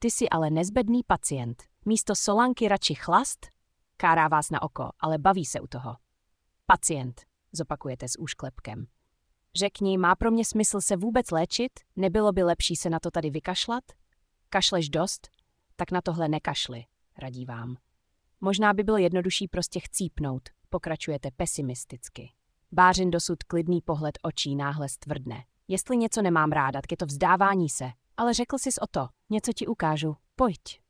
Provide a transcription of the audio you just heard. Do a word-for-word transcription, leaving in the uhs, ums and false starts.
Ty jsi ale nezbedný pacient. Místo solanky radši chlast? Kárá vás na oko, ale baví se u toho. Pacient, zopakujete s úšklepkem. Řekni, má pro mě smysl se vůbec léčit? Nebylo by lepší se na to tady vykašlat? Kašleš dost? Tak na tohle nekašli, radí vám. Možná by bylo jednodušší prostě chcípnout, pokračujete pesimisticky. Bářin dosud klidný pohled očí náhle stvrdne. Jestli něco nemám ráda, tak je to vzdávání se. Ale řekl sis o to, něco ti ukážu, pojď.